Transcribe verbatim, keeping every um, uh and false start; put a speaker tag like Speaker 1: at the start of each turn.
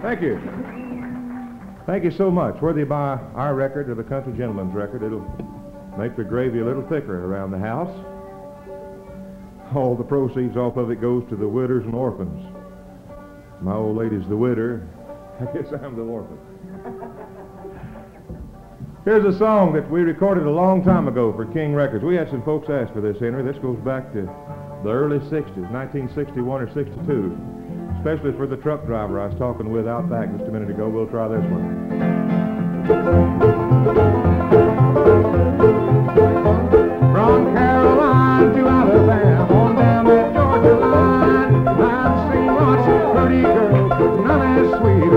Speaker 1: Thank you. Thank you so much. Whether you buy our record or the Country Gentleman's record, it'll make the gravy a little thicker around the house. All the proceeds off of it goes to the widows and orphans. My old lady's the widder. I guess I'm the orphan. Here's a song that we recorded a long time ago for King Records. We had some folks ask for this, Henry. This goes back to the early sixties, nineteen sixty-one or sixty-two. Especially for the truck driver I was talking with out back just a minute ago. We'll try this one. From Caroline to Alabama, on down that Georgia line, I've seen lots of pretty girls, but none as sweet